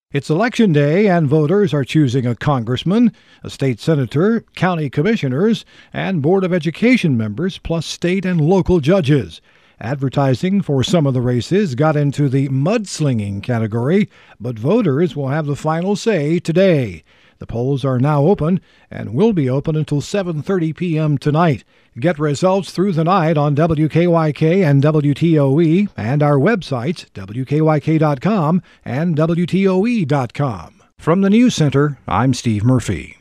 It's Election Day, and voters are choosing a congressman, a state senator, county commissioners, and Board of Education members, plus state and local judges. Advertising for some of the races got into the mudslinging category, but voters will have the final say today. The polls are now open and will be open until 7:30 p.m. tonight. Get results through the night on WKYK and WTOE and our websites, WKYK.com and WTOE.com. From the News Center, I'm Steve Murphy.